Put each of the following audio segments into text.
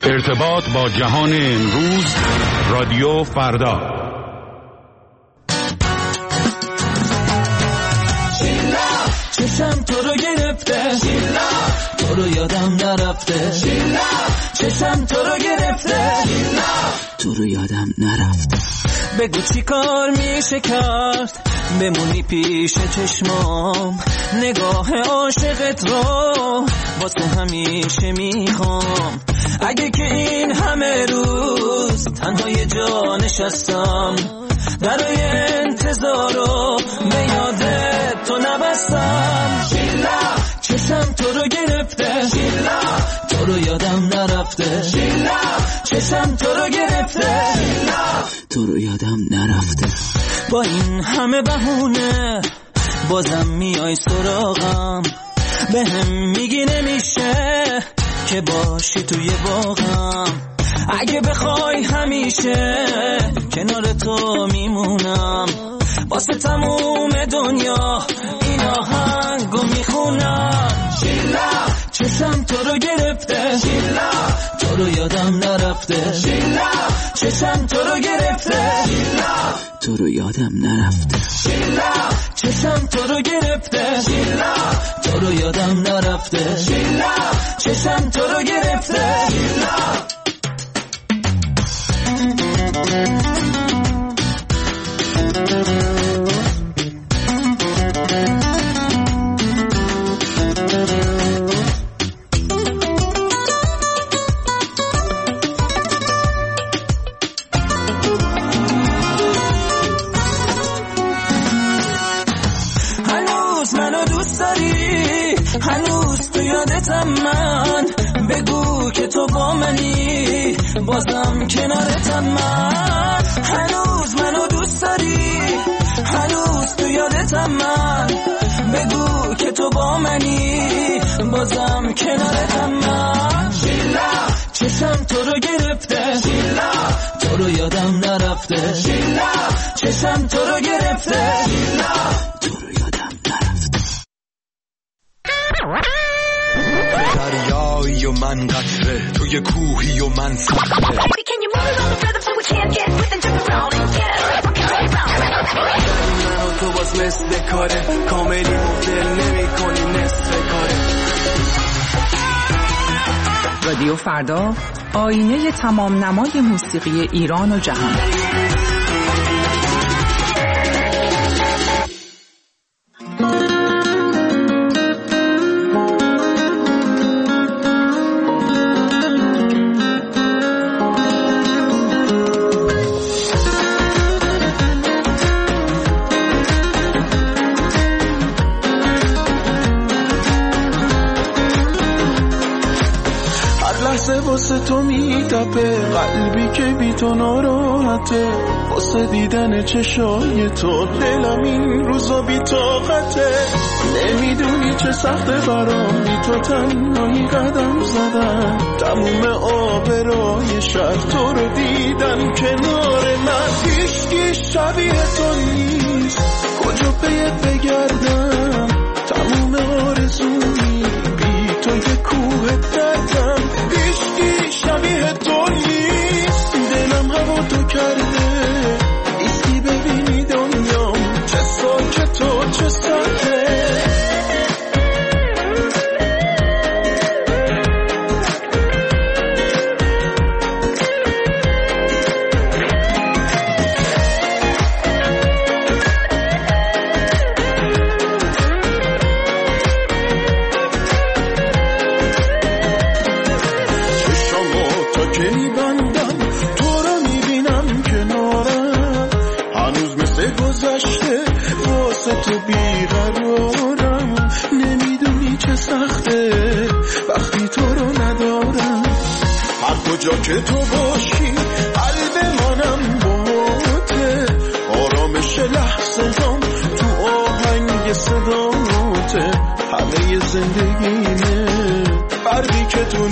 ارتباط با جهان امروز، رادیو فردا. چشم تو رو گرفته، تو رو یادم نرفته. چشم تو رو گرفته، تو رو یادم نرفته. بگو چی کار میشه کرد بمونی پیش چشمام، نگاه عاشقت رو واسه همیشه میخوام. اگه که این همه روز تنها یه جا نشستم، درای انتظار رو به یادت تو نبستم. چشم تو رو گرفته، تو رو یادم نرفته. چشم تو رو گرفته، تو رو یادم نرفته. با این همه بهونه بازم میای سراغم، به هم میگی نمیشه که باشی توی باغم. اگه بخوای همیشه کنار تو میمونم، واسه تموم دنیا این آهنگو میخونم. چشم تو رو گرفته، تو رو یادم نرفته. چشم تو رو گرفته، تو رو یادم نرفته. چشم تو رو گرفته، تو رو یادم نرفته. چشم تو رو گرفته. هنوز منو دوست داری، هنوز تو یادتم من. بگو که تو با منی، بازم کنارتم من. هنوز منو دوست داری، هنوز تو یادتم من. بگو که تو با منی، بازم کنارتم من. چشم تو رو گرفته، تو رو یادم نرفته. چشم تو رو گرفته، تو رو یادم نرفته. دریایی و من قطره، توی کوهی و من صخره. منو تو باز مثل کاره، کاملی مفدل نمی کنی نصف کاره. رادیو فردا، آینه تمام نمای موسیقی ایران و جهان. واسه تو میتپه، قلبی که بی تو ناراحته. واسه دیدن چشای تو دلم این روزا بی طاقته. نمیدونی چه سخته برام بی تو تنهایی قدم زدن. تموم آبرای شهر تو رو دیدن کنار من. هیچکی شبیه تو نیست، کجا پیت بگردم. تموم آرزومی بی تو یه کوه دردم. هیچکی شبیه تو نیست، دلم هوا تو کرده. ایستی ببینی دنیام چه ساکت و چه ساکت. تو بیقرارم، نمیدونی چه سخته وقتی تو رو ندارم. هر کجا که تو باشی قلب منم باته. آرامش لحظه هم تو آهنگ صداته. همه زندگیمه فرقی که تو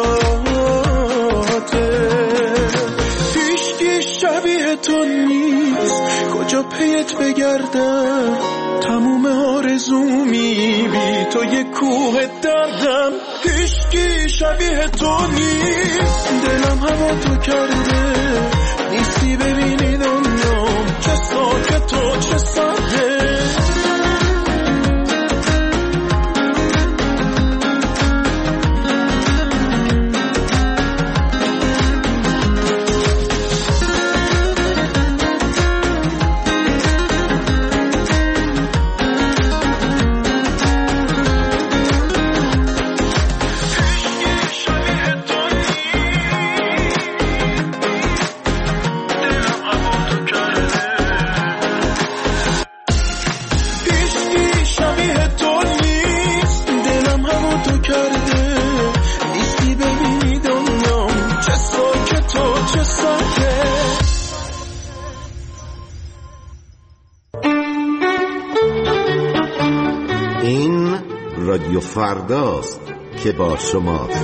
نگاهته. هیچکی شبیه تو نیست، کجا پیت بگردم. تموم آرزومی بی تو یه کوه دردم. هیچکی شبیه تو نیست، دلم هوا تو کرده، نیستی ببینی دنیام چه ساکت و چه ساده. رادیو فرداست که با شماست.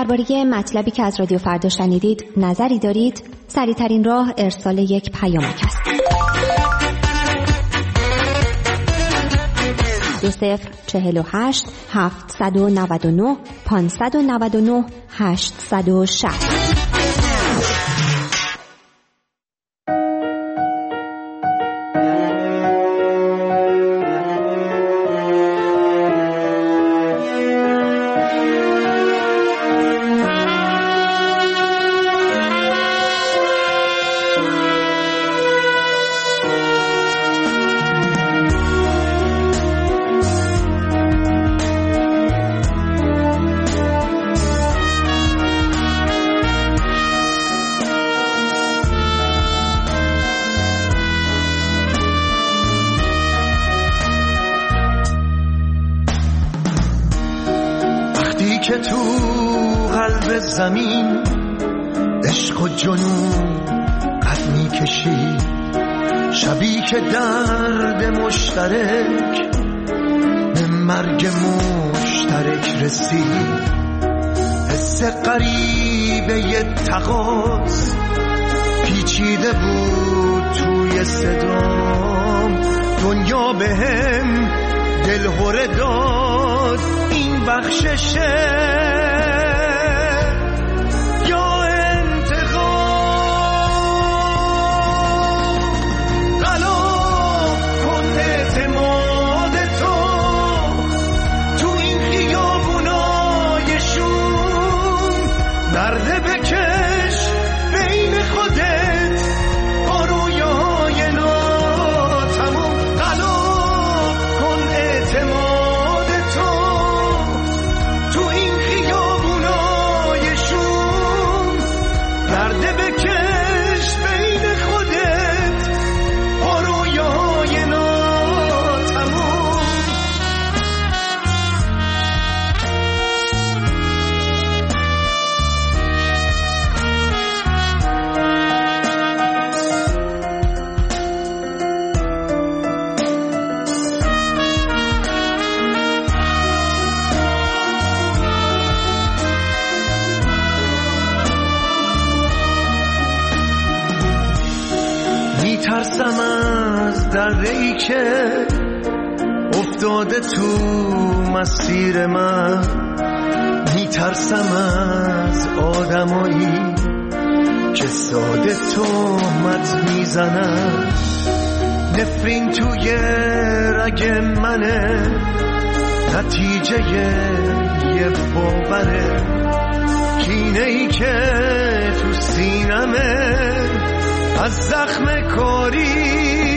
درباره مطلبی که از رادیو فردا شنیدید نظری دارید؟ سریع‌ترین راه ارسال یک پیامک است. 2048 799 599 860. که تو قلب زمین عشق و جنون قد می‌کشی، شبی که درد مشترک به مرگ مشترک رسید، حس غریبه تقاض پیچیده بود توی صدام، دنیا بهم دلهره داد این بخششه یا انتقام. غلا کن اعتماد تو تو این خیابونای شوم، درد بکش بین خودت با رویاهای ناتموم. غلا کن اعتماد تو تو این خیابونای شوم، درد بکش بین خودت با رویاهای ناتموم. میترسم از دره‌ای که افتاده تو مسیر من، میترسم از آدمایی که ساده تهمت میزنن، نفرین توی رگ منه نتیجه یه باوره، کینه‌ای که تو سینمه از زخم کاری